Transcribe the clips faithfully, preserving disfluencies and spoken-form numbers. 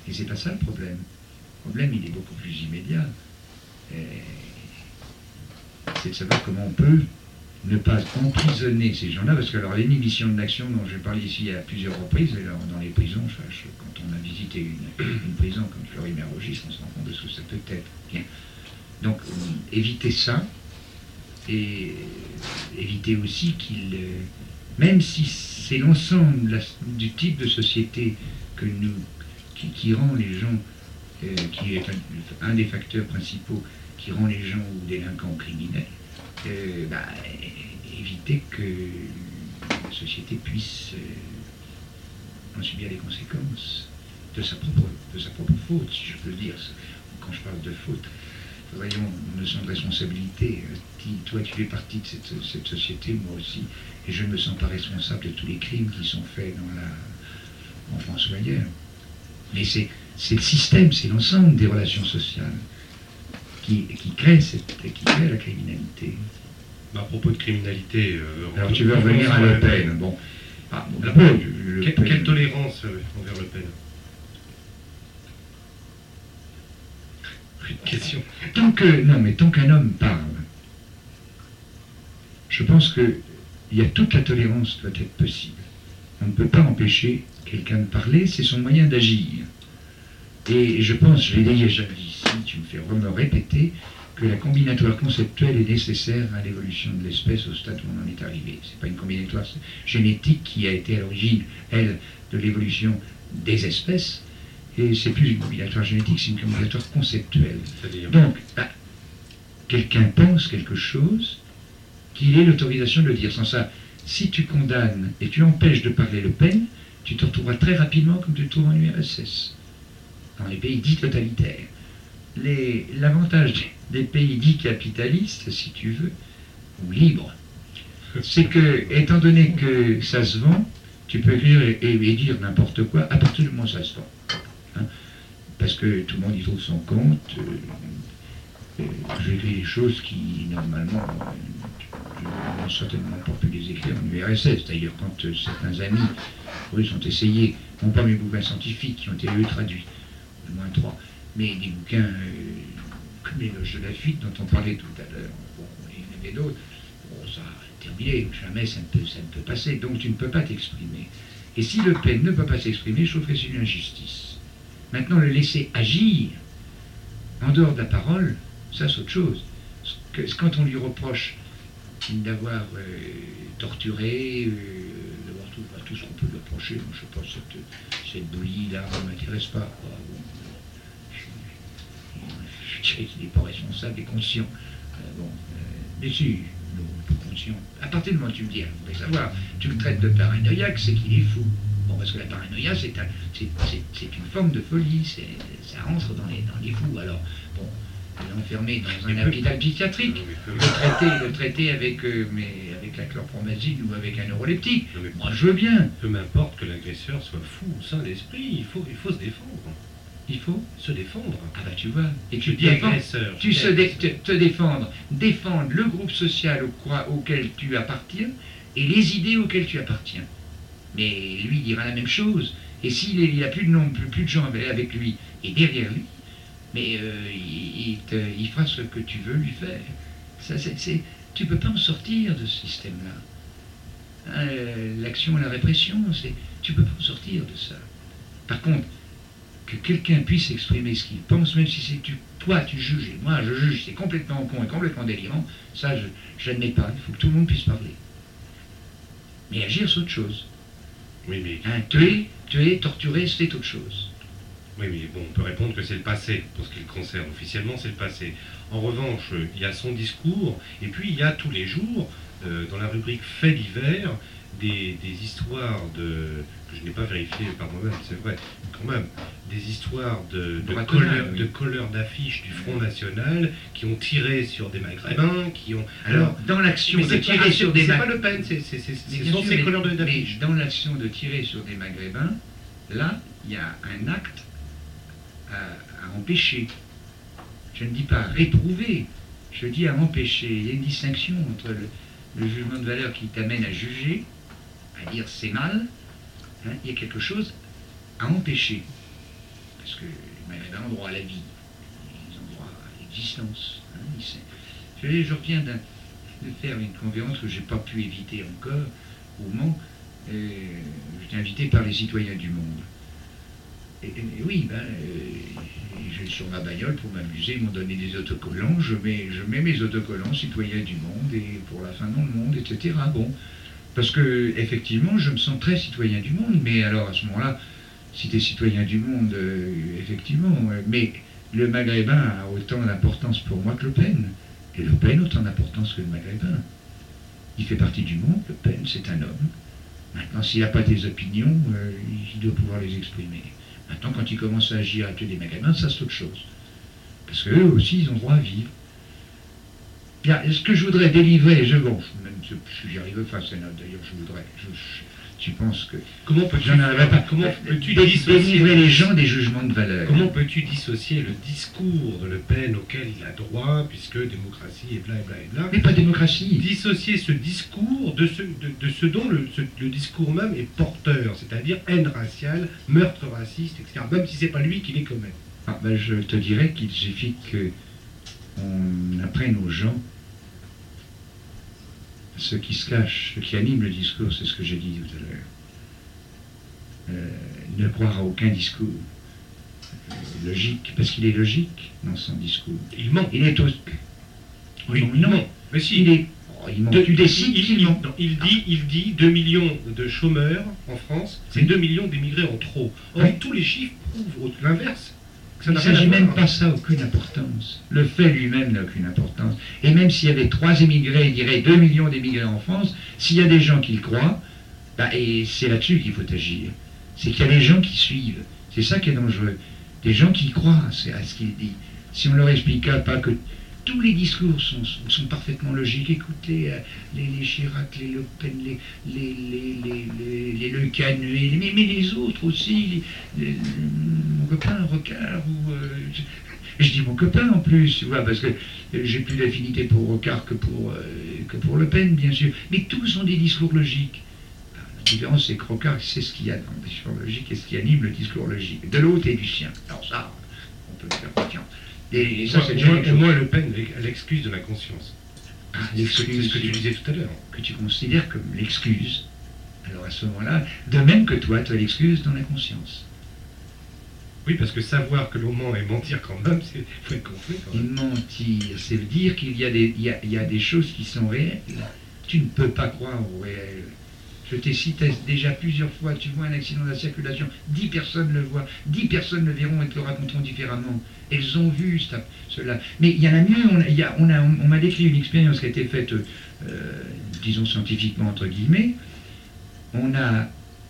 Et c'est pas ça le problème. Le problème, il est beaucoup plus immédiat. C'est de savoir comment on peut ne pas emprisonner ces gens-là, parce que alors l'inhibition de l'action dont j'ai parlé ici à plusieurs reprises, alors, dans les prisons, je, je, quand on a visité une, une prison comme Fleury-Mérogis, on se rend compte de ce que ça peut être. Bien. Donc, euh, éviter ça, et euh, éviter aussi qu'il, euh, même si c'est l'ensemble la, du type de société que nous, qui, qui rend les gens, euh, qui est un, un des facteurs principaux qui rend les gens ou délinquants ou criminels, euh, bah, éviter que la société puisse euh, en subir les conséquences de sa propre, de sa propre faute, si je peux le dire. Quand je parle de faute, voyons, une notion de responsabilité. Toi, tu fais partie de cette, cette société, moi aussi, et je ne me sens pas responsable de tous les crimes qui sont faits dans la, en France ou ailleurs. Mais c'est le système, c'est l'ensemble des relations sociales qui, qui, crée cette, qui crée la criminalité. Bah, à propos de criminalité... Euh, Alors tu veux revenir à Le Pen. Bon. Ah, bon, Alors, le, le quelle, Pen. Quelle tolérance euh, envers Le Pen? Une question. Tant que, non, mais tant qu'un homme parle, je pense que il y a toute la tolérance doit être possible. On ne peut pas empêcher quelqu'un de parler, c'est son moyen d'agir. Et je pense, je l'ai déjà dit ici, tu me fais me répéter, que la combinatoire conceptuelle est nécessaire à l'évolution de l'espèce au stade où on en est arrivé. Ce n'est pas une combinatoire génétique qui a été à l'origine, elle, de l'évolution des espèces, et c'est plus une combinatoire génétique, c'est une combinatoire conceptuelle. Donc, bah, quelqu'un pense quelque chose, qu'il ait l'autorisation de le dire. Sans ça, si tu condamnes et tu empêches de parler Le Pen, tu te retrouveras très rapidement comme tu te trouves en U R S S, dans les pays dits totalitaires. L'avantage des pays dits capitalistes, si tu veux, ou libres, c'est que, étant donné que ça se vend, tu peux écrire et, et dire n'importe quoi à partir du moment où ça se vend. Hein, parce que tout le monde y trouve son compte. Euh, euh, J'écris des choses qui, normalement, euh, je n'ai certainement pas pu les écrire en U R S S. D'ailleurs, quand euh, certains amis russes ont essayé, non pas mes bouquins scientifiques qui ont été eux traduits, au moins trois, mais des bouquins euh, comme L'éloge de la fuite dont on parlait tout à l'heure, bon, il y en avait d'autres, bon, ça a terminé, jamais ça ne, peut, ça ne peut passer, donc tu ne peux pas t'exprimer. Et si Le Pen ne peut pas s'exprimer, je trouve que c'est une injustice. Maintenant, le laisser agir, en dehors de la parole, ça c'est autre chose. Que, quand on lui reproche d'avoir euh, torturé, euh, d'avoir tout, bah, tout ce qu'on peut lui reprocher, moi, je ne sais pas, cette, cette bouillie-là ne m'intéresse pas. Quoi. Bon, je dirais qu'il n'est pas responsable et conscient. Euh, bon, euh, mais si, non, pas conscient. À partir du moment où tu me dis, vous voulez savoir, tu le traites de paranoïaque, c'est qu'il est fou. Bon, parce que la paranoïa, c'est un, une forme de folie, ça rentre dans les, dans les fous. Alors, bon, l'enfermer dans un hôpital psychiatrique, le traiter, le traiter avec, euh, mais avec la chlorpromazine ou avec un neuroleptique, moi je veux bien. Peu m'importe que l'agresseur soit fou ou sain d'esprit, il faut, il faut se défendre. Il faut se défendre. Ah bah tu vois, et tu dis agresseur. Tu se dé te, te défendre, défendre le groupe social au, auquel tu appartiens et les idées auxquelles tu appartiens. Mais lui dira la même chose. Et s'il n'a plus de nombre, plus, plus de gens avec lui et derrière lui, mais euh, il, il, te, il fera ce que tu veux lui faire. Ça, c'est, c'est, tu ne peux pas en sortir de ce système-là. Hein, l'action et la répression, tu ne peux pas en sortir de ça. Par contre, que quelqu'un puisse exprimer ce qu'il pense, même si c'est tu, toi tu juges et moi je juge, c'est complètement con et complètement délirant, ça je n'admets pas. Il faut que tout le monde puisse parler. Mais agir, c'est autre chose. Oui, mais... Hein, tuer, tuer, torturer, c'est autre chose. Oui, mais bon, on peut répondre que c'est le passé, pour ce qui le concerne. Officiellement, c'est le passé. En revanche, il y a son discours, et puis il y a tous les jours, euh, dans la rubrique Faits divers, des, des histoires de... que je n'ai pas vérifié par moi-même, c'est vrai, quand même, des histoires de, de, couleurs, oui. de couleurs d'affiches du Front National qui ont tiré sur des Maghrébins, qui ont... Alors, alors dans l'action de tirer sur des Maghrébins... C'est pas Le Pen, ce sont ces couleurs d'affiches. Mais dans l'action de tirer sur des Maghrébins, là, il y a un acte à, à empêcher. Je ne dis pas réprouver, je dis à empêcher. Il y a une distinction entre le, le jugement de valeur qui t'amène à juger, à dire c'est mal, hein, il y a quelque chose à empêcher. parce que les Maghrébins ont droit à la vie, ils ont droit à l'existence. Hein, je, je reviens de faire une conférence que je n'ai pas pu éviter encore au Mans. J'étais invité par les citoyens du monde. Et, et oui, ben, euh, je suis sur ma bagnole pour m'amuser, ils m'ont donné des autocollants, je mets, je mets mes autocollants citoyens du monde et pour la fin dans le monde, et cetera. Bon, parce que effectivement, je me sens très citoyen du monde, mais alors à ce moment-là, si tu es citoyen du monde, euh, effectivement, euh, mais le Maghrébin a autant d'importance pour moi que Le Pen, et Le Pen autant d'importance que le Maghrébin. Il fait partie du monde, Le Pen, c'est un homme. Maintenant, s'il n'a pas des opinions, euh, il doit pouvoir les exprimer. Maintenant, quand il commence à agir avec des Maghrébins, ça c'est autre chose. Parce qu'eux aussi, ils ont droit à vivre. Bien, ce que je voudrais délivrer, je, bon, même si j'y arrive, enfin, c'est d'ailleurs, je voudrais, je, je, tu penses que... Comment peux-tu pas, comment peux-tu dé, dissocier délivrer les gens des jugements de valeur? Comment peux-tu dissocier le discours de Le Pen auquel il a droit, puisque démocratie et bla et bla et bla, mais pas démocratie. Dissocier ce discours de ce, de, de ce dont le, ce, le discours même est porteur, c'est-à-dire haine raciale, meurtre raciste, et cetera, même si c'est pas lui qui les commet. Ah, ben, je te dirais qu'il suffit qu'on apprenne aux gens ce qui se cache, ce qui anime le discours, c'est ce que j'ai dit tout à l'heure. Euh, ne croire à aucun discours euh, logique, parce qu'il est logique dans son discours. Il ment. Il est au... Oui, non, il non. ment. Mais si. Il est... Oh, il ment. De, tu décides il, qu'il il, ment. non, il, dit, il dit deux millions de chômeurs en France, c'est Oui. deux millions d'émigrés en trop. Or, Oui. tous les chiffres prouvent l'inverse. Il ne s'agit même pas ça, aucune importance. Le fait lui-même n'a aucune importance. Et même s'il y avait trois émigrés, il dirait deux millions d'émigrés en France, s'il y a des gens qui le croient, bah, et c'est là-dessus qu'il faut agir. C'est qu'il y a des gens qui suivent. C'est ça qui est dangereux. Des gens qui croient à ce qu'il dit. Si on leur expliquait pas que tous les discours sont, sont, sont parfaitement logiques, écoutez, euh, les, les Chirac, les Le Pen, les, les, les, les, les, les Le Canu, les, mais, mais les autres aussi, les, les, mon copain Rocard, ou... Euh, je, je dis mon copain en plus, tu vois, parce que j'ai plus d'affinité pour Rocard que pour, euh, que pour Le Pen, bien sûr. Mais tous ont des discours logiques. La différence, c'est que Rocard, c'est ce qu'il y a dans le discours logique et ce qui anime le discours logique, de l'autre et du sien. Alors ça, on peut faire confiance. Et, et ça, c'est déjà au moins Le Pen a l'excuse de la conscience. Ah, c'est ce que tu disais tout à l'heure. Que tu considères comme l'excuse. Alors à ce moment-là, de même que toi, tu as l'excuse dans la conscience. Oui, parce que savoir que l'on ment et mentir quand même, il faut être complet quand même. Mentir, c'est dire qu'il y a des, il y a, il y a des choses qui sont réelles. Tu ne peux pas croire au réel. Je t'ai cité déjà plusieurs fois, tu vois un accident de la circulation, dix personnes le voient, dix personnes le verront et te le raconteront différemment. Elles ont vu ça, cela. Mais il y en a mieux, on, il y a, on, a, on m'a décrit une expérience qui a été faite, euh, disons scientifiquement entre guillemets. On a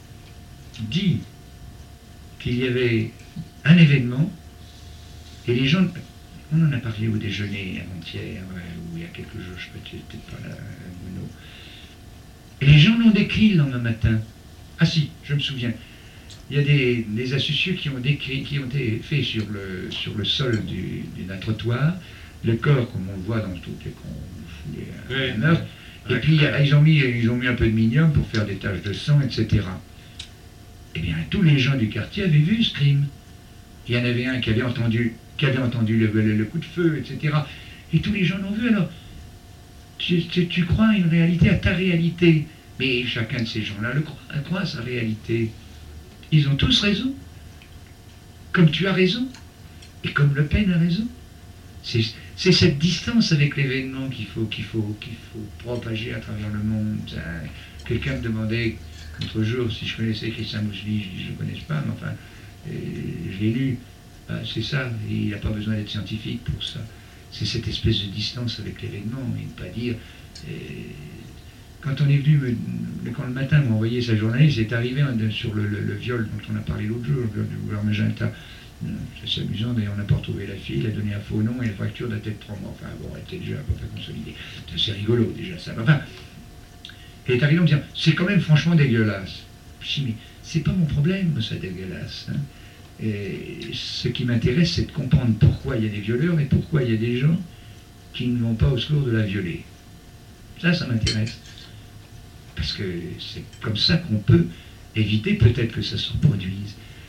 dit qu'il y avait un événement, et les gens, on en a parlé au déjeuner avant-hier, ou il y a quelques jours, je ne sais peut-être pas là, Bruno. Et les gens l'ont décrit le lendemain matin. Ah si, je me souviens. Il y a des, des astucieux qui ont décrit, qui ont été faits sur le, sur le sol du, d'un trottoir, le corps comme on le voit dans toutes les qu'on fout les meurtres, et puis ils ont, mis, ils ont mis un peu de minium pour faire des taches de sang, et cetera. Eh bien, tous les gens du quartier avaient vu ce crime. Il y en avait un qui avait entendu, qui avait entendu le, le, le coup de feu, et cetera. Et tous les gens l'ont vu. Alors, tu, tu, tu crois à une réalité, à ta réalité. Mais chacun de ces gens-là le croit, croit à sa réalité. Ils ont tous raison. Comme tu as raison. Et comme Le Pen a raison. C'est, c'est cette distance avec l'événement qu'il faut, qu'il faut, qu'il faut propager à travers le monde. Quelqu'un me demandait l'autre jour si je connaissais Christian Mousseline. Je dis je ne le connais pas, mais enfin, je l'ai lu. Ben, c'est ça. Il n'a pas besoin d'être scientifique pour ça. C'est cette espèce de distance avec l'événement, et ne pas dire... Et quand on est venu, me, quand le matin m'a envoyé sa journaliste, c'est arrivé sur le, le, le viol dont on a parlé l'autre jour, le viol du gouvernement Magenta. C'est amusant, d'ailleurs on n'a pas retrouvé la fille, il a donné un faux nom et la fracture datait de trois mois. Enfin bon, elle était déjà à peu près consolidée. C'est rigolo déjà ça. Enfin, elle est arrivée en me disant, c'est quand même franchement dégueulasse. Je dis, mais c'est pas mon problème, ça dégueulasse. Hein. Et ce qui m'intéresse, c'est de comprendre pourquoi il y a des violeurs et pourquoi il y a des gens qui ne vont pas au secours de la violée. Ça, ça m'intéresse. Parce que c'est comme ça qu'on peut éviter peut-être que ça se reproduise.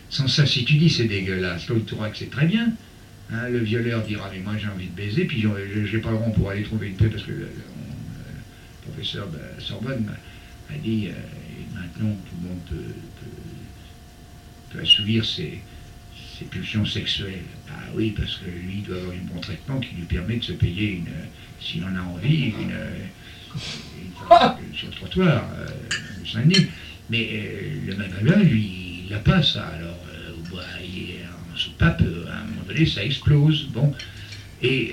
Sans ça, si tu dis c'est dégueulasse, l'autre t'aura que c'est très bien. Hein, le violeur dira mais moi j'ai envie de baiser, puis j'ai pas le rond pour aller trouver une paix parce que le, le, le professeur de la Sorbonne m'a dit euh, maintenant tout le monde peut, peut, peut assouvir ses, ses pulsions sexuelles. Ah oui, parce que lui doit avoir un bon traitement qui lui permet de se payer une, s'il en a envie, une, une, sur le trottoir, euh, Saint-Denis. Mais euh, le Maghrébin, lui, il n'a pas ça. Alors, euh, bah, il est en soupape, à un moment donné, ça explose. Bon. Et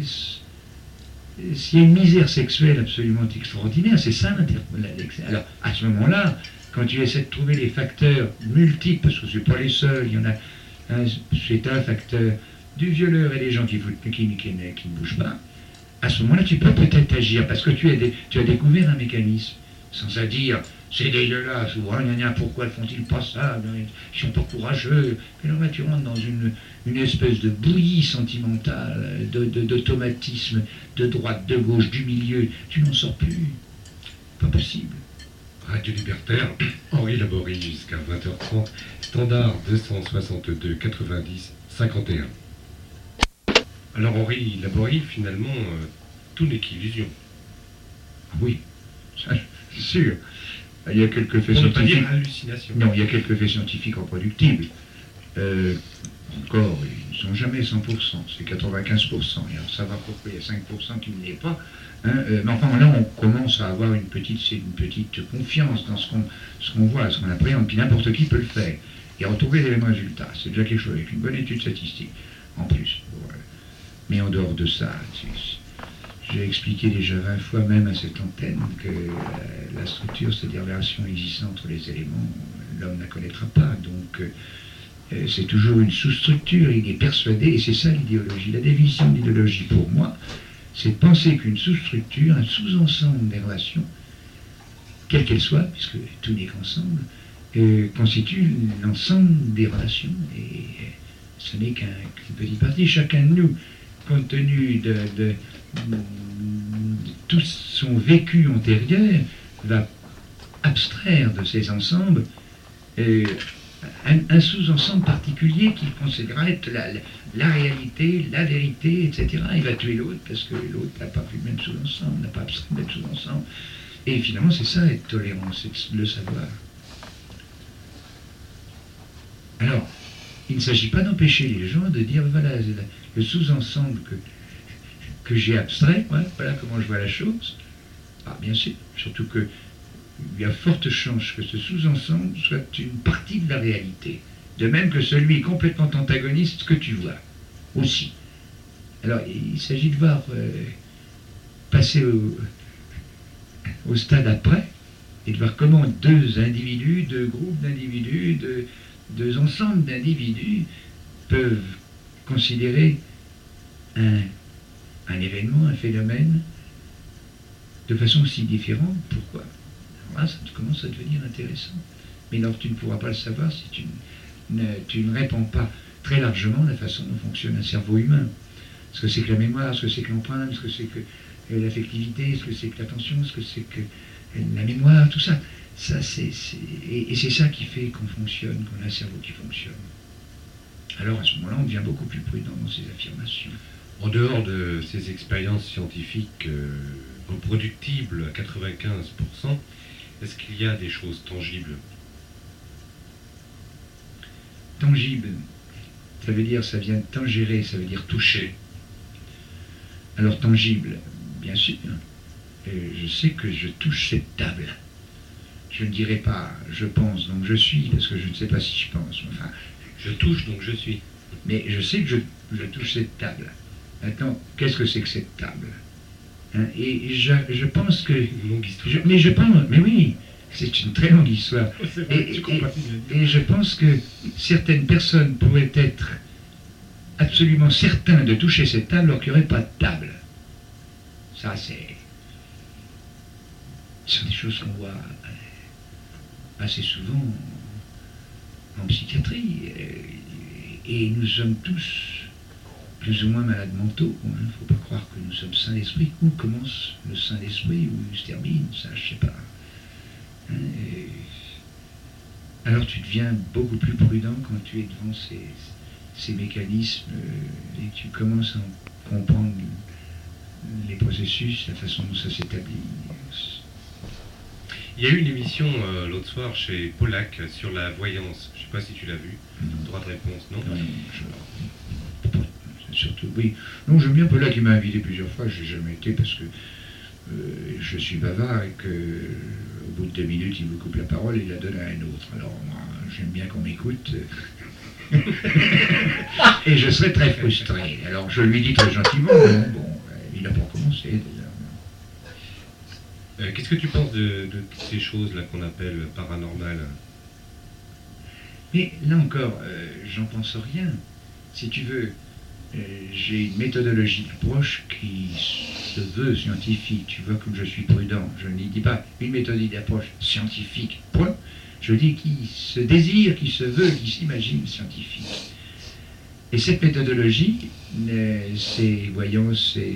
euh, s'il y a une misère sexuelle absolument extraordinaire, c'est ça l'interpellation. Alors, à ce moment-là, quand tu essaies de trouver les facteurs multiples, parce que ce n'est pas les seuls, il y en a un, c'est un facteur du violeur et des gens qui, qui, qui, qui, qui ne bougent pas, à ce moment-là, tu peux peut-être agir, parce que tu as, des, tu as découvert un mécanisme, sans à dire, c'est dégueulasse, ou ah, gna, gna, pourquoi font-ils pas ça, ils sont pas courageux. Et là, tu rentres dans une, une espèce de bouillie sentimentale, de, de, d'automatisme, de droite, de gauche, du milieu, tu n'en sors plus. Pas possible. Radio Libertaire, Henri Laborie jusqu'à vingt heures trente, standard deux cent soixante-deux quatre-vingt-dix cinquante et un. Alors Henri Laborie, finalement, euh, tout n'est qu'illusion. Ah oui, ça, c'est sûr. Il y a quelques faits On ne peut pas scientifiques. dire hallucination. Non, il y a quelques faits scientifiques reproductibles. Euh, encore, ils ne sont jamais cent pour cent, c'est quatre-vingt-quinze pour cent. Et alors, savoir pourquoi il y a cinq pour cent qui ne l'est pas. Hein, euh, mais enfin, là, on commence à avoir une petite, une petite confiance dans ce qu'on ce qu'on voit, ce qu'on appréhende, puis n'importe qui peut le faire. Et retrouver les mêmes résultats, c'est déjà quelque chose, avec une bonne étude statistique, en plus. Voilà. Mais en dehors de ça, j'ai expliqué déjà vingt fois même à cette antenne que euh, la structure, c'est-à-dire la relation existante entre les éléments, l'homme ne la connaîtra pas. Donc, euh, c'est toujours une sous-structure, il est persuadé, et c'est ça l'idéologie. La définition d'idéologie pour moi, c'est de penser qu'une sous-structure, un sous-ensemble des relations, quelle qu'elle soit, puisque tout n'est qu'ensemble, euh, constitue l'ensemble des relations. Et ce n'est qu'un, qu'une petite partie. Chacun de nous, compte tenu de, de, de tout son vécu antérieur, va abstraire de ces ensembles euh, un, un sous-ensemble particulier qu'il considérera être la, la, la réalité, la vérité, et cetera. Il va tuer l'autre parce que l'autre n'a pas vu le même sous-ensemble, n'a pas abstrait le même sous-ensemble. Et finalement, c'est ça être tolérant, c'est le savoir. Alors, il ne s'agit pas d'empêcher les gens de dire, voilà, le sous-ensemble que, que j'ai abstrait, ouais, voilà comment je vois la chose. Ah, bien sûr, surtout que il y a forte chance que ce sous-ensemble soit une partie de la réalité. De même que celui complètement antagoniste que tu vois, aussi. Alors, il s'agit de voir euh, passer au, au stade après, et de voir comment deux individus, deux groupes d'individus, deux, deux ensembles d'individus peuvent considérer un, un événement, un phénomène, de façon si différente. Pourquoi ? Alors là, ça commence à devenir intéressant. Mais alors, tu ne pourras pas le savoir si tu ne, tu ne répands pas très largement la façon dont fonctionne un cerveau humain. Ce que c'est que la mémoire, ce que c'est que l'empreinte, ce que c'est que l'affectivité, ce que c'est que l'attention, ce que c'est que la mémoire, tout ça. ça c'est, c'est, et, et c'est ça qui fait qu'on fonctionne, qu'on a un cerveau qui fonctionne. Alors à ce moment-là, on devient beaucoup plus prudent dans ses affirmations. En dehors de ces expériences scientifiques euh, reproductibles à quatre-vingt-quinze pour cent, est-ce qu'il y a des choses tangibles ? Tangible, ça veut dire, ça vient de tangérer, ça veut dire toucher. Alors tangible, bien sûr, et je sais que je touche cette table. Je ne dirai pas je pense donc je suis, parce que je ne sais pas si je pense. Enfin, je touche donc je suis. Mais je sais que je, je touche cette table. Maintenant, qu'est-ce que c'est que cette table, hein? Et je, je pense que... Une longue histoire. Je, mais je pense, mais oui, c'est une très longue histoire. C'est vrai, et, tu et, et je pense que certaines personnes pourraient être absolument certains de toucher cette table alors qu'il n'y aurait pas de table. Ça, c'est... Ce sont des choses qu'on voit assez souvent en psychiatrie. Et nous sommes tous plus ou moins malades mentaux. Il ne faut pas croire que nous sommes saints d'esprit. Où commence le saint d'esprit, où il se termine, ça, je ne sais pas. Et... Alors, alors tu deviens beaucoup plus prudent quand tu es devant ces, ces mécanismes euh, et tu commences à comprendre les processus, la façon dont ça s'établit. Il y a eu une émission euh, l'autre soir chez Pollack sur la voyance. Je ne sais pas si tu l'as vu. Non. Droit de réponse, non? Non, non, je... surtout, oui. Non, j'aime bien Pollack, il m'a invité plusieurs fois, je n'ai jamais été parce que euh, je suis bavard et que au bout de deux minutes, il me coupe la parole et il la donne à un autre. Alors, moi, j'aime bien qu'on m'écoute. Et je serais très frustré. Alors, je lui dis très gentiment, non, bon, il n'a pas commencé déjà. Euh, Qu'est-ce que tu penses de, de toutes ces choses-là qu'on appelle paranormales? Mais là encore, euh, j'en pense rien. Si tu veux, euh, j'ai une méthodologie d'approche qui se veut scientifique. Tu vois comme je suis prudent. Je ne dis pas une méthodologie d'approche scientifique, point. Je dis qui se désire, qui se veut, qui s'imagine scientifique. Et cette méthodologie, euh, c'est voyance, c'est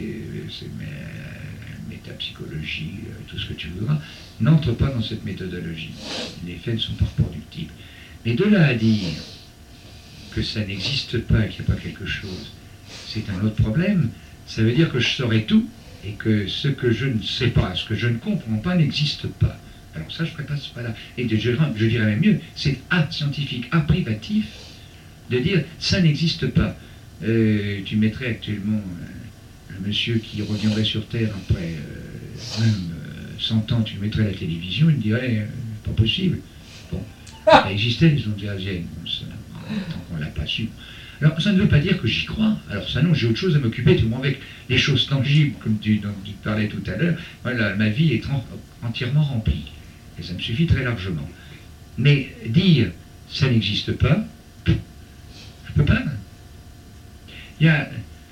métapsychologie, euh, tout ce que tu voudras, n'entre pas dans cette méthodologie. Les faits ne sont pas reproductibles. Mais de là à dire que ça n'existe pas, qu'il n'y a pas quelque chose, c'est un autre problème. Ça veut dire que je saurais tout et que ce que je ne sais pas, ce que je ne comprends pas n'existe pas. Alors ça, je ne passe pas là. Et je, je dirais même mieux, c'est acte scientifique, acte privatif, de dire ça n'existe pas. Euh, tu mettrais actuellement un, un monsieur qui reviendrait sur Terre après euh, même euh, cent ans, tu le mettrais à la télévision, il dirait euh, pas possible. Bon, ça existait les ondes hertziennes, bon, ça, tant qu'on ne l'a pas su. Alors ça ne veut pas dire que j'y crois. Alors ça non, j'ai autre chose à m'occuper, tout le monde avec les choses tangibles, comme tu, dont tu parlais tout à l'heure. Voilà, ma vie est en, entièrement remplie. Et ça me suffit très largement. Mais dire ça n'existe pas, je peux pas. Il y a,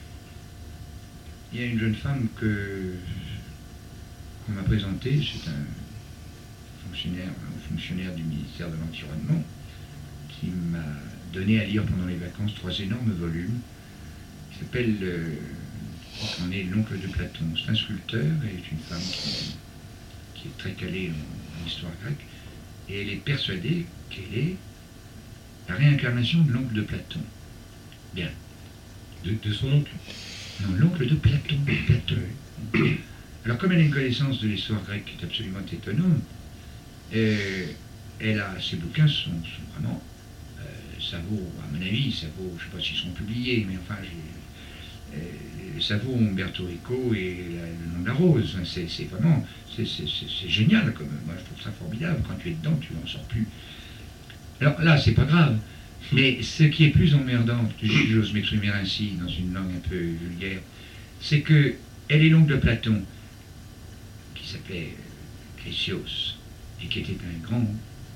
il y a une jeune femme que qu'on m'a présentée, c'est un fonctionnaire, un fonctionnaire du ministère de l'Environnement, qui m'a donné à lire pendant les vacances trois énormes volumes, qui s'appelle, euh, on est l'oncle de Platon. C'est un sculpteur et une femme qui, qui est très calée en, en histoire grecque, et elle est persuadée qu'elle est la réincarnation de l'oncle de Platon. Bien. De, de son oncle? Non, l'oncle de Platon. Platon. Alors, comme elle a une connaissance de l'histoire grecque qui est absolument étonnante, euh, elle a, ses bouquins sont, sont vraiment, euh, ça vaut, à mon avis, ça vaut, je ne sais pas s'ils sont publiés, mais enfin, euh, ça vaut Umberto Eco et la, le nom de la rose. C'est vraiment, c'est génial, comme, moi je trouve ça formidable. Quand tu es dedans, tu n'en sors plus. Alors là, c'est pas grave. Mais ce qui est plus emmerdant, si j'ose m'exprimer ainsi, dans une langue un peu vulgaire, c'est que elle est l'oncle de Platon, qui s'appelait Chrysios, et qui était un grand,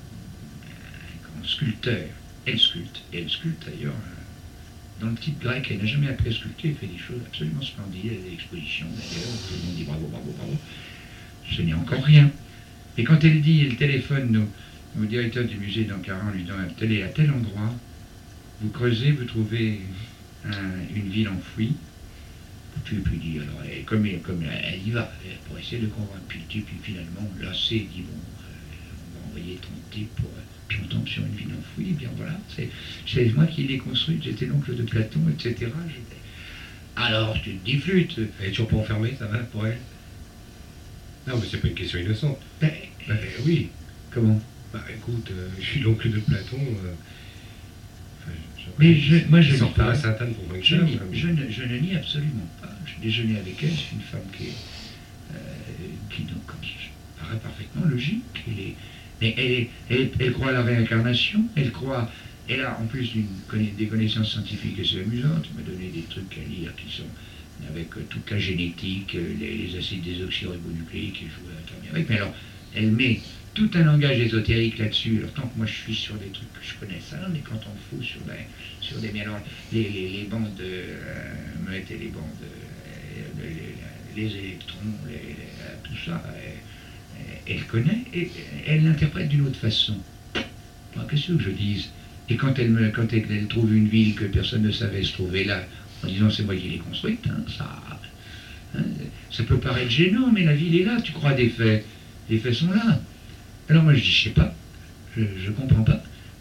un grand sculpteur. Elle sculpte, et elle sculpte d'ailleurs dans le type grec. Elle n'a jamais appris à sculpter, elle fait des choses absolument splendides, elle a des expositions d'ailleurs, tout le monde dit bravo, bravo, bravo. Ce n'est encore rien. Et quand elle dit, elle téléphone au directeur du musée d'Ankara, lui disant, elle est à tel endroit, vous creusez, vous trouvez un, une ville enfouie. Tu peux dire, alors, elle, comme, elle, comme elle y va, elle, pour essayer de convaincre, puis, puis finalement, lassé, il dit, bon, euh, on va envoyer ton type pour... Puis on tombe sur une ville enfouie, et bien voilà, c'est moi qui l'ai construite, j'étais l'oncle de Platon, et cetera. Alors, tu te dis flûte. Elle est toujours pas enfermée, ça va, pour elle? Non, mais c'est pas une question innocente. Ben, ben oui. Comment? Bah écoute, euh, je suis l'oncle de Platon. Euh, enfin, je, mais je, moi je ne ne pas. Sainte-Anne pour je, nie, je, ne, je ne nie absolument pas. J'ai déjeuné avec elle, c'est une femme qui est, euh, qui donc paraît parfaitement logique. Elle est, mais elle, est, elle, elle croit à la réincarnation, elle croit, elle a en plus une, des connaissances scientifiques assez amusantes. Elle m'a donné des trucs à lire qui sont avec euh, toute la génétique, euh, les, les acides désoxyribonucléiques, et je jouais très bien avec. Mais alors, elle met tout un langage ésotérique là-dessus. Alors tant que moi je suis sur des trucs que je connais ça, mais quand on fout sur, ben, sur des... Mais alors, les, les, les bandes de... Euh, mettez les bandes... Euh, les, les électrons, les, les, tout ça, elle, elle connaît et elle l'interprète d'une autre façon. Qu'est-ce que je dise? Et quand elle, me, quand elle, elle trouve une ville que personne ne savait se trouver là, en disant c'est moi qui l'ai construite, hein, ça, hein, ça peut paraître gênant, mais la ville est là, tu crois des faits. Les faits sont là. Alors moi je dis, je sais pas, je ne comprends pas.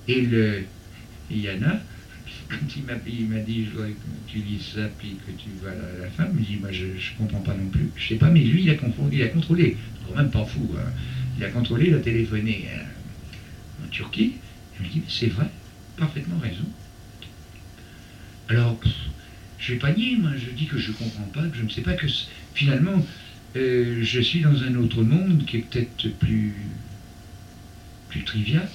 Et le Yana, quand il m'a, il m'a dit, je voudrais que tu lises ça, puis que tu vois la, la femme, il me dit, moi je ne comprends pas non plus. Je sais pas, mais lui, il a, confondu, il a contrôlé, quand même pas fou, hein. Il a contrôlé, il a téléphoné euh, en Turquie, il me dit, c'est vrai, parfaitement raison. Alors, pff, je vais pas nier, moi, je dis que je comprends pas, que je ne sais pas, que finalement, euh, je suis dans un autre monde qui est peut-être plus, plus trivial,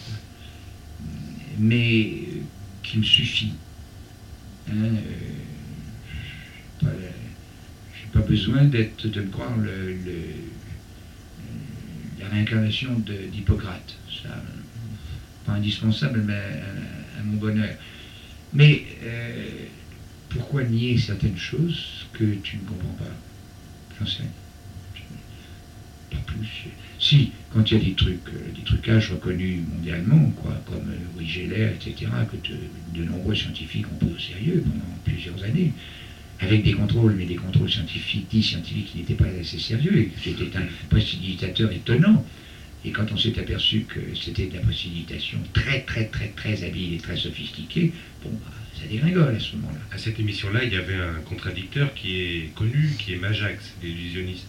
mais qui me suffit. Hein, euh, je n'ai pas besoin d'être, de me croire le, le, la réincarnation de, d'Hippocrate. Ça, pas indispensable mais à, à mon bonheur. Mais euh, pourquoi nier certaines choses que tu ne comprends pas? J'en sais. Pas plus. Si, quand il y a des trucs, des trucages reconnus mondialement, quoi, comme Uri Geller, et cetera, que de, de nombreux scientifiques ont pris au sérieux pendant plusieurs années, avec des contrôles, mais des contrôles scientifiques, dits scientifiques qui n'étaient pas assez sérieux, et que c'était un précipitateur étonnant. Et quand on s'est aperçu que c'était de la précipitation très, très, très, très habile et très sophistiquée, bon, bah, ça dégringole à ce moment-là. À cette émission-là, il y avait un contradicteur qui est connu, qui est Majax, l'illusionniste.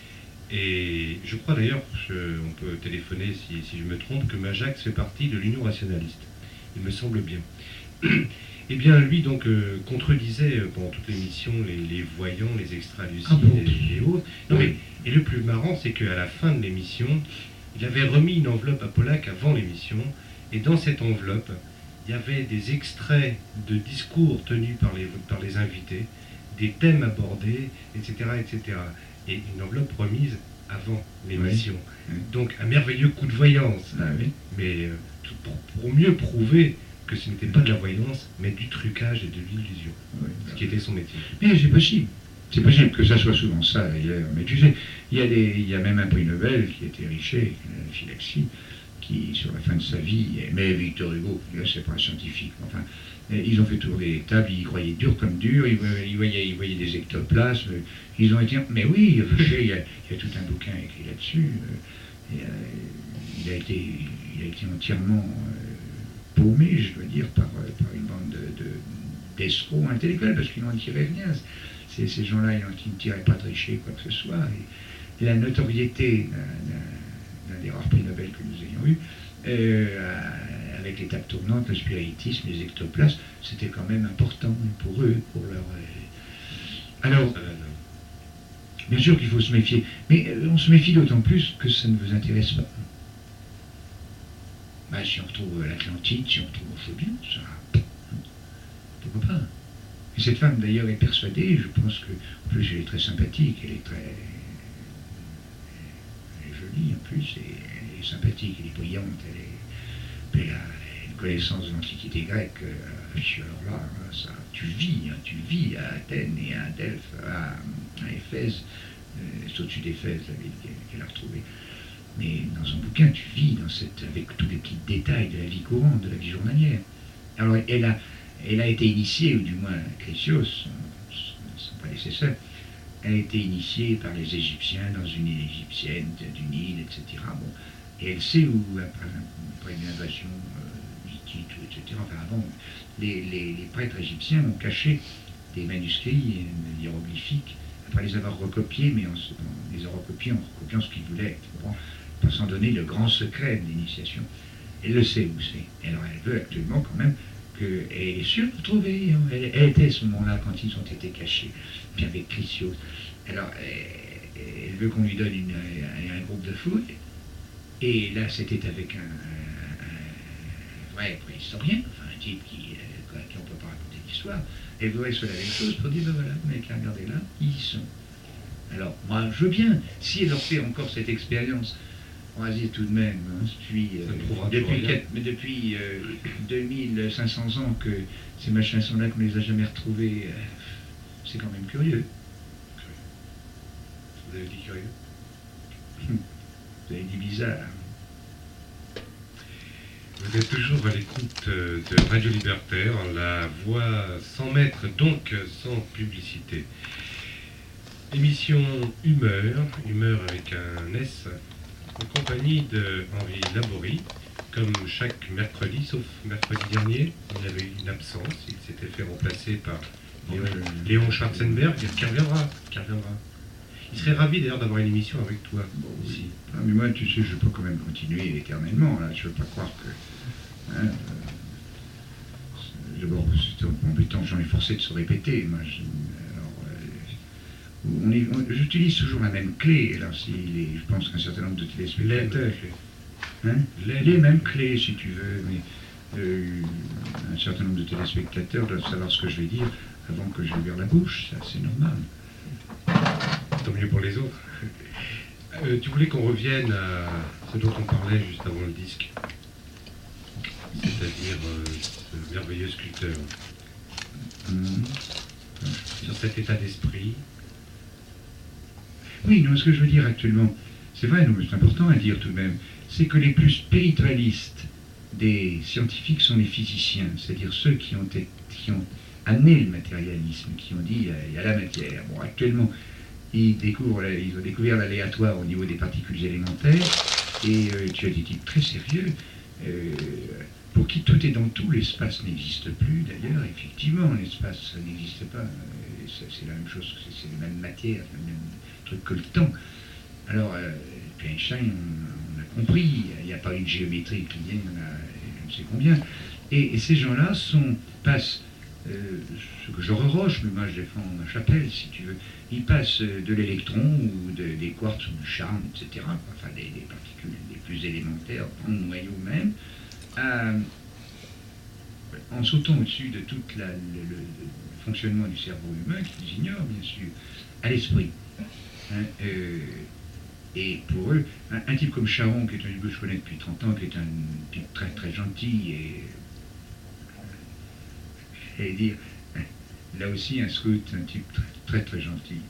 Et je crois d'ailleurs, on peut téléphoner si, si je me trompe, que Majax fait partie de l'Union rationaliste. Il me semble bien. Eh bien, lui, donc, euh, contredisait euh, pendant toute l'émission les, les voyants, les extralucides ah bon et les autres. Non, oui. mais, et le plus marrant, c'est qu'à la fin de l'émission, il avait remis une enveloppe à Pollack avant l'émission, et dans cette enveloppe, il y avait des extraits de discours tenus par les, par les invités, des thèmes abordés, et cetera, et cetera. Et une enveloppe remise avant l'émission. Oui. Donc un merveilleux coup de voyance. Ah, oui. Mais euh, tout pour, pour mieux prouver que ce n'était pas de la voyance, mais du trucage et de l'illusion. Oui, ce qui était son métier. Mais c'est possible. C'est possible que ça soit souvent ça d'ailleurs. Mais tu sais, il y a, des, il y a même un prix Nobel qui a été riché, Phylaxie, qui sur la fin de sa vie, mais Victor Hugo, c'est pas un scientifique, enfin, ils ont fait tourner des tables, ils croyaient dur comme dur, ils voyaient, ils voyaient des ectoplasmes, ils ont été, mais oui, il y a, il y a tout un bouquin écrit là-dessus, et, euh, il, a été, il a été entièrement euh, paumé, je dois dire, par, par une bande de, de, d'escrocs intellectuels, parce qu'ils n'en tiraient rien. Ces, ces gens-là, ils ne tiraient pas de richer, quoi que ce soit. Et, et la notoriété d'un, d'un des rares prix Nobel que nous ayons eu, euh, avec les tables tournantes, le spiritisme, les ectoplasmes, c'était quand même important pour eux, pour leur... Euh... Alors, bien sûr qu'il faut se méfier, mais euh, on se méfie d'autant plus que ça ne vous intéresse pas. Bah, si on retrouve l'Atlantide, si on retrouve Ophobion, ça... Pourquoi pas? Et cette femme, d'ailleurs, est persuadée, je pense que, en plus, elle est très sympathique, elle est très... Elle est jolie, en plus, et elle est sympathique, elle est brillante, elle est... Elle a une connaissance de l'Antiquité grecque, euh, alors là, ça, tu vis, hein, tu vis à Athènes et à Delphes, à, à Éphèse, euh, c'est au-dessus d'Éphèse, la ville qu'elle a retrouvée. Mais dans son bouquin, tu vis dans cette, avec tous les petits détails de la vie courante, de la vie journalière. Alors, elle a... Elle a été initiée, ou du moins Chrysios, son, son prédécesseur, a été initiée par les Égyptiens dans une île égyptienne, du Nil, et cetera. Bon. Et elle sait où, après, après une invasion euh, hittite, et cetera, enfin avant, les, les, les prêtres égyptiens ont caché des manuscrits des hiéroglyphiques, après les avoir recopiés, mais en, en les avoir recopiés en recopiant ce qu'ils voulaient, pas sans donner le grand secret de l'initiation. Elle le sait où c'est. Alors elle veut actuellement quand même que, elle est sûre de trouver, elle, elle était à ce moment-là quand ils ont été cachés, puis avec Chrysios. Alors, elle, elle veut qu'on lui donne une, un, un groupe de fouilles, et là c'était avec un, un, un vrai préhistorien, enfin un type qui, euh, qui on ne peut pas raconter l'histoire. Elle voudrait soit la même chose pour dire, ben voilà, vous n'avez qu'à regarder là, ils y sont. Alors, moi je veux bien, si elle leur fait encore cette expérience, on va dire tout de même, hein, depuis, euh, depuis, quatre, mais depuis euh, deux mille cinq cents ans que ces machins sont là, qu'on ne les a jamais retrouvés, euh, c'est quand même curieux. Vous avez dit curieux? Vous avez dit bizarre. Vous êtes toujours à l'écoute de Radio Libertaire, la voix sans mètres, donc sans publicité. Émission Humeur, Humeur avec un S, en compagnie de Henri Laborie, comme chaque mercredi, sauf mercredi dernier, il avait eu une absence, il s'était fait remplacer par Léon, Léon Schwarzenberg, qui reviendra, qui reviendra. Il serait ravi d'ailleurs d'avoir une émission avec toi Bon, oui. ici. Ah, mais moi, tu sais, je peux quand même continuer éternellement. Là, je ne veux pas croire que. Hein, euh, D'abord, c'était embêtant, j'en ai forcé de se répéter. Moi, je, alors, euh, on est, on, j'utilise toujours la même clé. Alors, si les, je pense qu'un certain nombre de téléspectateurs. Hein, les, les mêmes clés, si tu veux, mais euh, un certain nombre de téléspectateurs doivent savoir ce que je vais dire avant que je ouvre la bouche. Ça, c'est normal. Tant mieux pour les autres. Euh, tu voulais qu'on revienne à ce dont on parlait juste avant le disque, c'est-à-dire euh, ce merveilleux sculpteur. Mmh. Sur cet état d'esprit. Oui, non, ce que je veux dire actuellement, c'est vrai, non, mais c'est important à dire tout de même, c'est que les plus spiritualistes des scientifiques sont les physiciens, c'est-à-dire ceux qui ont, été, qui ont amené le matérialisme, qui ont dit il y a la matière. Bon, actuellement, ils, découvrent, ils ont découvert l'aléatoire au niveau des particules élémentaires, et euh, tu as des types très sérieux, euh, pour qui tout est dans tout, l'espace n'existe plus d'ailleurs, effectivement, l'espace n'existe pas, euh, c'est la même chose, c'est la même matière, le même truc que le temps. Alors, euh, puis Einstein, on, on a compris, il n'y a pas une géométrie euclidienne, il y en a je ne sais combien, et, et ces gens-là sont, passent, euh, ce que je reroche, mais moi je défends ma chapelle, si tu veux, ils passent de l'électron ou de, des quartz ou du charme, et cetera, enfin des, des particules les plus élémentaires, dans le noyau même, à, en sautant au-dessus de tout le, le, le fonctionnement du cerveau humain, qu'ils ignorent bien sûr, à l'esprit. Hein, euh, et pour eux, un, un type comme Charon, qui est un type que je connais depuis trente ans, qui est un type très très gentil et, j'allais dire, là aussi un scout, un type très très, très gentil,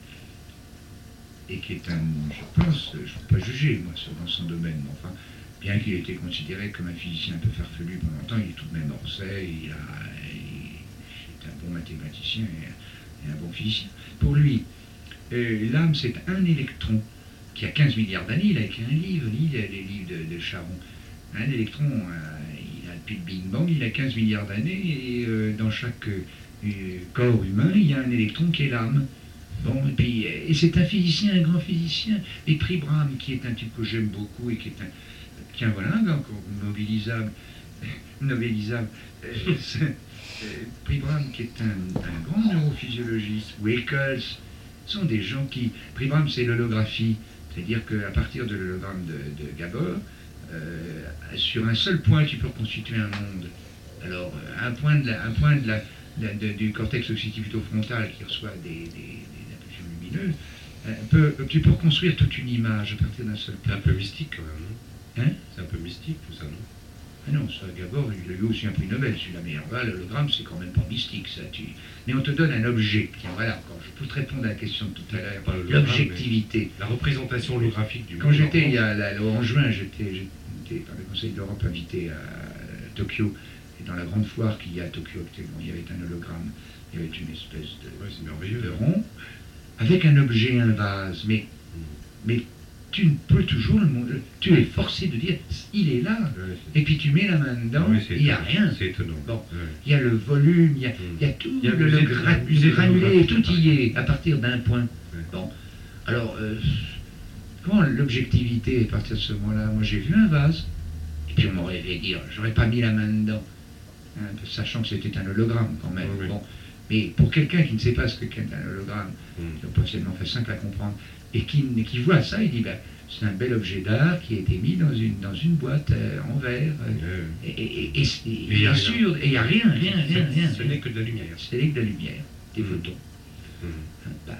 et qui est un, je pense, je ne peux pas juger moi dans son domaine, mais enfin, bien qu'il ait été considéré comme un physicien un peu farfelu pendant longtemps, il est tout de même Orsay, il, a, il est un bon mathématicien et, et un bon physicien. Pour lui, euh, l'âme c'est un électron qui a quinze milliards d'années, il a écrit un livre, il a les livres de, de Charon. Un électron, euh, il a depuis le Big Bang, il a quinze milliards d'années, et euh, dans chaque euh, corps humain, il y a un électron qui est l'âme. Bon, et puis, et c'est un physicien, un grand physicien. Et Pribram, qui est un type que j'aime beaucoup et qui est un, tiens voilà, un gars encore mobilisable, novélisable. Euh, euh, Pribram, qui est un, un grand neurophysiologiste, ou Eccles, sont des gens qui... Pribram, c'est l'holographie. C'est-à-dire qu'à partir de l'hologramme de, de Gabor, euh, sur un seul point, tu peux reconstituer un monde. Alors, un point, de la, un point de la, de, de, du cortex occipito-frontal qui reçoit des, des, des impulsions lumineuses, euh, peut, tu peux reconstruire toute une image à partir d'un seul point. C'est un peu mystique quand même, non? Hein? C'est un peu mystique tout ça, non? Ah non, ça, Gabor, il a eu aussi un prix Nobel, celui-là, mais là, l'hologramme, c'est quand même pas mystique, ça. Tu... Mais on te donne un objet. Tiens, voilà, encore, je peux te répondre à la question de tout à l'heure. L'objectivité. La représentation holographique du monde. Quand j'étais, il y a, là, en juin, j'étais par le Conseil d'Europe invité à Tokyo, et dans la grande foire qu'il y a à Tokyo actuellement, il y avait un hologramme, il y avait une espèce de, ouais, c'est merveilleux, de rond, avec un objet, un vase, mais, mmh. mais tu ne peux toujours le montrer. Tu es forcé de dire, il est là. Ouais, et puis tu mets la main dedans, ouais, il n'y a rien. C'est étonnant. Bon, ouais. Il y a le volume, il y a, mmh. il y a tout, il y a le, le, gra le granulé, tout y est, à partir d'un point. Ouais. Bon, alors, euh, comment l'objectivité, à partir de ce moment-là, moi j'ai vu un vase, et puis on m'aurait fait dire, j'aurais pas mis la main dedans, hein, sachant que c'était un hologramme quand même. Ouais, bon. Mais pour quelqu'un qui ne sait pas ce qu'est un hologramme, mmh. qui est potentiellement fait simple à comprendre, et qui, qui voit ça, il dit, ben, c'est un bel objet d'art qui a été mis dans une, dans une boîte euh, en verre, euh, mmh. et, et, et, et, et bien sûr, et il n'y a rien, rien, rien, rien. Ce n'est que de la lumière. Ce n'est que de la lumière, des mmh. photons. Mmh. Hein, ben,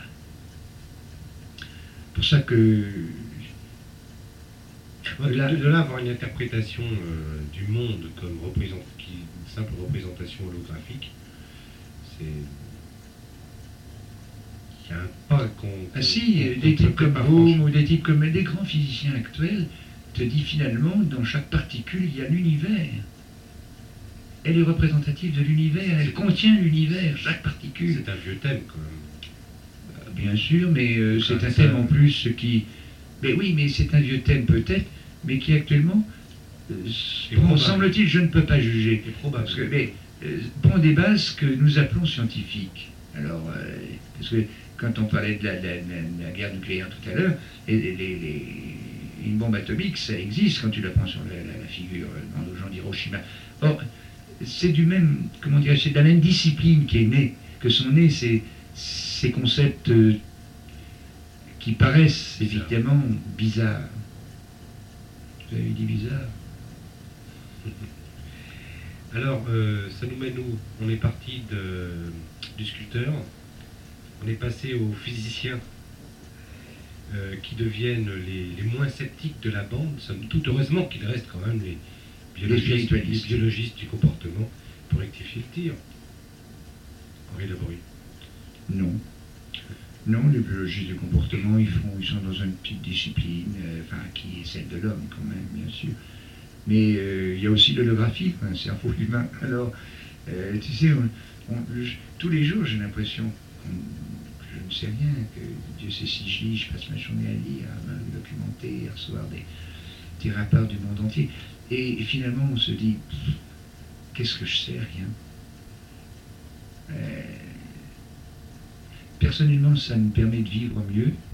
pour ça que... De là, de là avoir une interprétation euh, du monde comme représent, qui, une simple représentation holographique, c'est... Il y a un pas qu'on... Ah si, des types comme Bohm ou des types comme des grands physiciens actuels te disent finalement, dans chaque particule, il y a l'univers. Elle est représentative de l'univers, elle contient l'univers, chaque particule. C'est un vieux thème quand même. Bien sûr, mais euh, c'est un thème en plus qui... Mais oui, mais c'est un vieux thème peut-être, mais qui actuellement bon, semble-t-il, je ne peux pas juger. C'est probable. Parce que, mais, euh, prend des bases que nous appelons scientifiques. Alors, euh, parce que quand on parlait de la, la, la, la guerre nucléaire tout à l'heure, les, les, les, une bombe atomique, ça existe quand tu la prends sur la, la, la figure dans le genre d'Hiroshima. Or, c'est du même, comment dire, c'est de la même discipline qui est née, que sont nés ces, ces concepts euh, qui paraissent bizarre. évidemment bizarres. Vous avez dit bizarre? Alors, euh, ça nous mène où? On est parti de, du sculpteur, on est passé aux physiciens euh, qui deviennent les, les moins sceptiques de la bande, somme toute. Heureusement qu'il reste quand même les biologistes, les, les biologistes du comportement pour rectifier le tir. Henri Labrie. Non. Non, les biologistes du comportement, ils, font, ils sont dans une petite discipline, euh, enfin, qui est celle de l'homme quand même, bien sûr. Mais euh, il y a aussi l'holographie, un cerveau humain. Alors, euh, tu sais, on, on, je, tous les jours, j'ai l'impression que je ne sais rien, que Dieu sait si je lis, je passe ma journée à lire, à me documenter, à recevoir des, des rapports du monde entier. Et, et finalement, on se dit, qu'est-ce que je sais? Rien. Euh, personnellement, ça me permet de vivre mieux.